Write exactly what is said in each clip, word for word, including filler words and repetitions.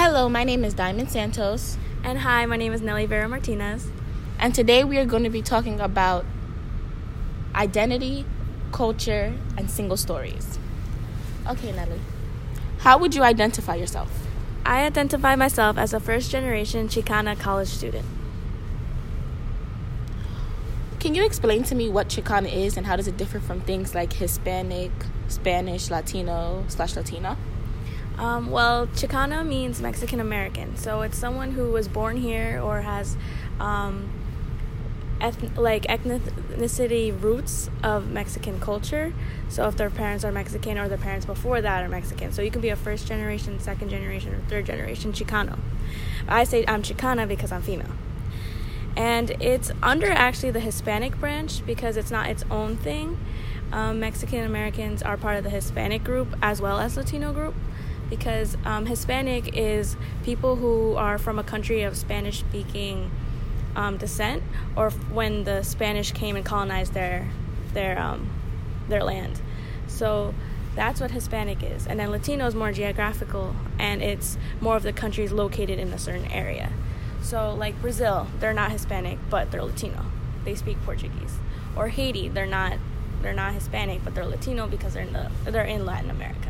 Hello, my name is Diamond Santos. And hi, my name is Nelly Vera Martinez. And today we are going to be talking about identity, culture, and single stories. Okay, Nelly. How would you identify yourself? I identify myself as a first-generation Chicana college student. Can you explain to me what Chicana is and how does it differ from things like Hispanic, Spanish, Latino, slash Latina? Um, well, Chicana means Mexican American, so it's someone who was born here or has um, eth- like ethnicity roots of Mexican culture. So if their parents are Mexican or their parents before that are Mexican, so you can be a first generation, second generation, or third generation Chicano. I say I'm Chicana because I'm female, and it's under actually the Hispanic branch because it's not its own thing. Um, Mexican Americans are part of the Hispanic group as well as Latino group. Because um, Hispanic is people who are from a country of Spanish-speaking um, descent, or f- when the Spanish came and colonized their their um, their land. So that's what Hispanic is. And then Latino is more geographical, and it's more of the countries located in a certain area. So like Brazil, they're not Hispanic, but they're Latino. They speak Portuguese. Or Haiti, they're not they're not Hispanic, but they're Latino because they're in the they're in Latin America.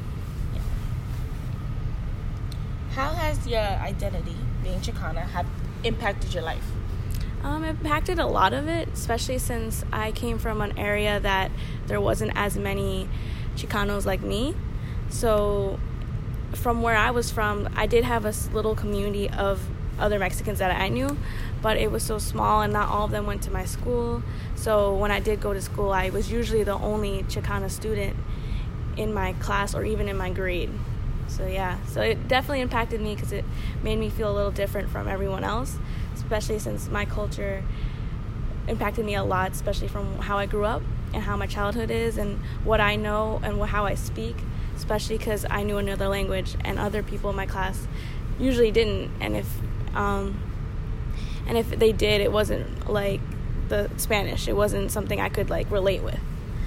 How has your identity, being Chicana, have impacted your life? Um, it impacted a lot of it, especially since I came from an area that there wasn't as many Chicanos like me. So from where I was from, I did have a little community of other Mexicans that I knew, but it was so small and not all of them went to my school. So when I did go to school, I was usually the only Chicana student in my class or even in my grade. So yeah, so it definitely impacted me because it made me feel a little different from everyone else, especially since my culture impacted me a lot, especially from how I grew up and how my childhood is and what I know and how I speak, especially because I knew another language and other people in my class usually didn't. And if um, and if they did, it wasn't like the Spanish. It wasn't something I could like relate with.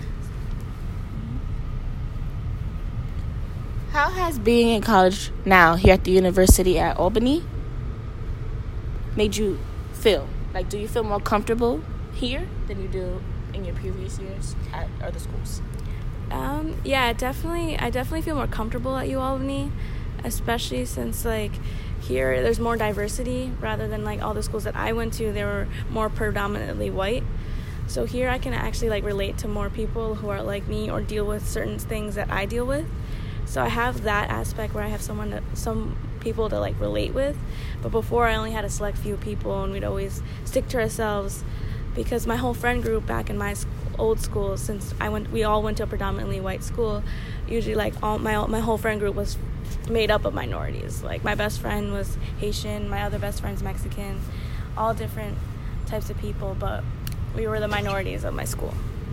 How has being in college now here at the University at Albany made you feel? Like, do you feel more comfortable here than you do in your previous years at other schools? Um, yeah, definitely. I definitely feel more comfortable at U Albany, especially since like here there's more diversity rather than like all the schools that I went to. They were more predominantly white. So here I can actually like relate to more people who are like me or deal with certain things that I deal with. So I have that aspect where I have someone, to, some people to like relate with. But before I only had a select few people, and we'd always stick to ourselves because my whole friend group back in my old school, since I went, we all went to a predominantly white school. Usually, like all my my whole friend group was made up of minorities. Like my best friend was Haitian, my other best friend's Mexican, all different types of people. But we were the minorities of my school.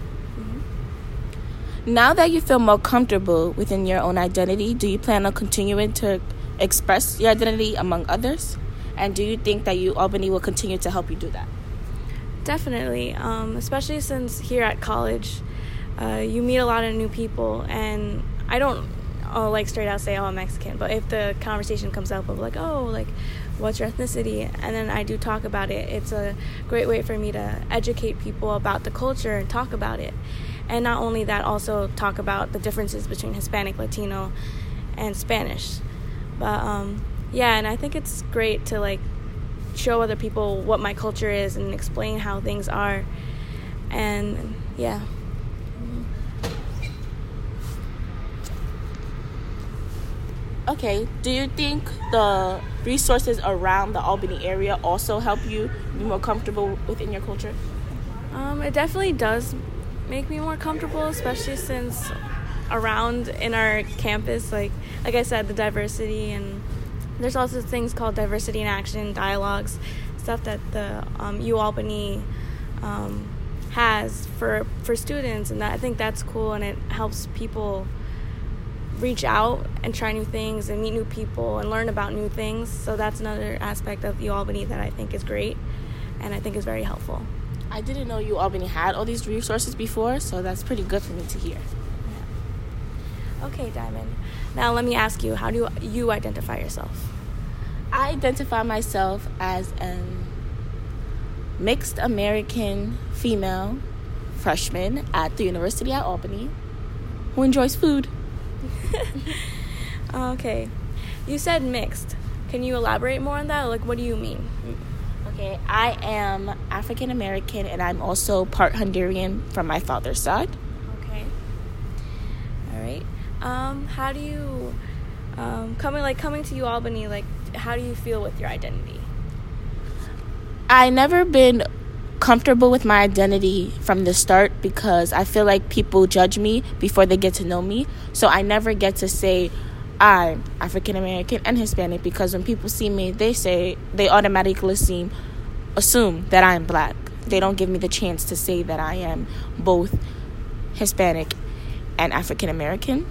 Now that you feel more comfortable within your own identity, do you plan on continuing to express your identity among others? And do you think that U Albany will continue to help you do that? Definitely, um, especially since here at college, uh, you meet a lot of new people, and I don't oh, like straight out say, oh, I'm Mexican, but if the conversation comes up of like, oh, like, what's your ethnicity? And then I do talk about it. It's a great way for me to educate people about the culture and talk about it. And not only that, also talk about the differences between Hispanic, Latino, and Spanish. But, um, yeah, and I think it's great to, like, show other people what my culture is and explain how things are. And, yeah. Okay, do you think the resources around the Albany area also help you be more comfortable within your culture? Um, it definitely does make me more comfortable, especially since around in our campus, like like I said, the diversity, and there's also things called diversity in action, dialogues, stuff that the um, U Albany um, has for for students, and that, I think that's cool, and it helps people reach out and try new things and meet new people and learn about new things. So that's another aspect of U Albany that I think is great and I think is very helpful. I didn't know U Albany had all these resources before, so that's pretty good for me to hear. Yeah. Okay, Diamond. Now let me ask you, how do you identify yourself? I identify myself as a mixed American female freshman at the University at Albany who enjoys food. Okay. You said mixed. Can you elaborate more on that? Like, what do you mean? Okay, I am African American and I'm also part Honduran from my father's side. Okay. All right. Um, how do you um, coming like coming to U Albany? Like, how do you feel with your identity? I never been comfortable with my identity from the start because I feel like people judge me before they get to know me. So I never get to say I'm African American and Hispanic because when people see me, they say they automatically assume, assume that I'm black. They don't give me the chance to say that I am both Hispanic and African American.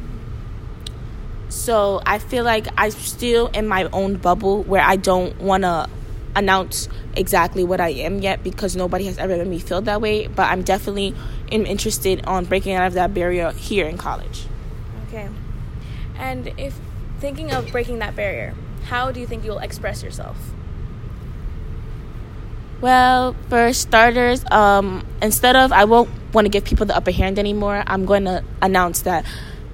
So I feel like I'm still in my own bubble where I don't want to announce exactly what I am yet because nobody has ever made me feel that way. But I'm definitely am interested on breaking out of that barrier here in college. Okay. And if thinking of breaking that barrier, how do you think you'll express yourself? Well, for starters, um, instead of I won't want to give people the upper hand anymore, I'm going to announce that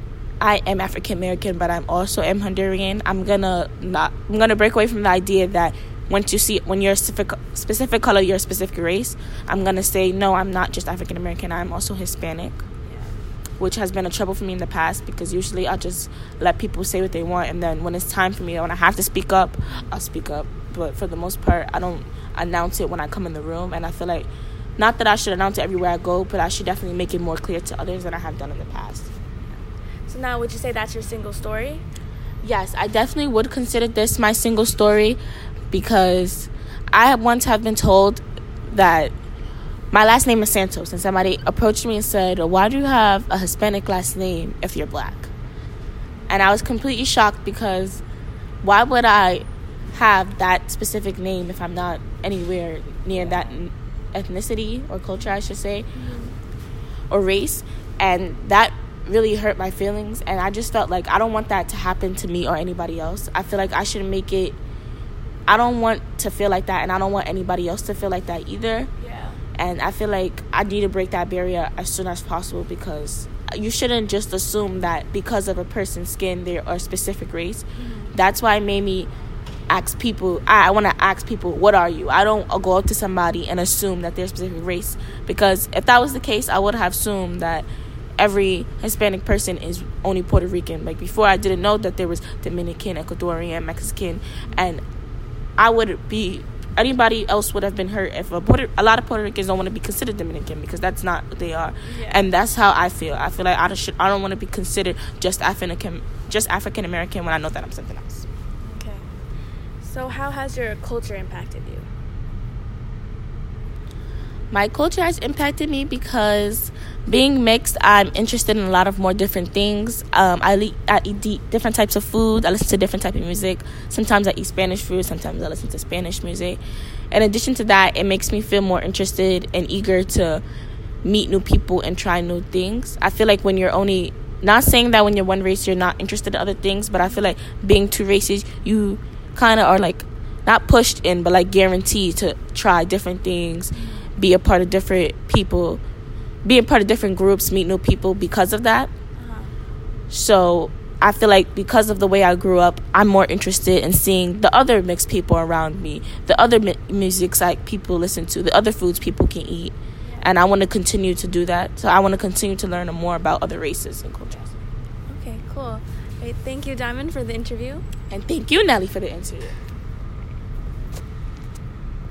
I am African American, but I'm also am Honduran. I'm gonna not. I'm gonna break away from the idea that once you see when you're a specific specific color, you're a specific race. I'm gonna say no. I'm not just African American. I'm also Hispanic, which has been a trouble for me in the past because usually I'll just let people say what they want, and then when it's time for me, when I have to speak up, I'll speak up. But for the most part, I don't announce it when I come in the room, and I feel like not that I should announce it everywhere I go, but I should definitely make it more clear to others than I have done in the past. So now, would you say that's your single story? Yes, I definitely would consider this my single story because I once have been told that my last name is Santos, and somebody approached me and said, why do you have a Hispanic last name if you're black? And I was completely shocked because why would I have that specific name if I'm not anywhere near that ethnicity or culture, I should say, mm-hmm. or race? And that really hurt my feelings, and I just felt like I don't want that to happen to me or anybody else. I feel like I should make it, I don't want to feel like that, and I don't want anybody else to feel like that either. Yeah. And I feel like I need to break that barrier as soon as possible because you shouldn't just assume that because of a person's skin they are a specific race. Mm-hmm. That's why it made me ask people, I, I want to ask people, what are you? I don't go up to somebody and assume that they're a specific race, because if that was the case, I would have assumed that every Hispanic person is only Puerto Rican. Like before, I didn't know that there was Dominican, Ecuadorian, Mexican, and I would be, anybody else would have been hurt if a Puerto, a lot of Puerto Ricans don't want to be considered Dominican because that's not what they are. Yeah. And that's how I feel. I feel like I don't, should, I don't want to be considered just African, just African American when I know that I'm something else. Okay. So how has your culture impacted you? My culture has impacted me because being mixed, I'm interested in a lot of more different things. Um, I, le- I eat different types of food. I listen to different types of music. Sometimes I eat Spanish food. Sometimes I listen to Spanish music. In addition to that, it makes me feel more interested and eager to meet new people and try new things. I feel like when you're only, not saying that when you're one race, you're not interested in other things, but I feel like being two races, you kind of are like, not pushed in, but like guaranteed to try different things, be a part of different people, be a part of different groups, meet new people because of that. Uh-huh. So I feel like because of the way I grew up, I'm more interested in seeing the other mixed people around me, the other mi- musics like people listen to, the other foods people can eat. Yeah. And I want to continue to do that. So I want to continue to learn more about other races and cultures. Okay, cool. Great. Thank you, Diamond, for the interview. And thank you, Nelly, for the interview.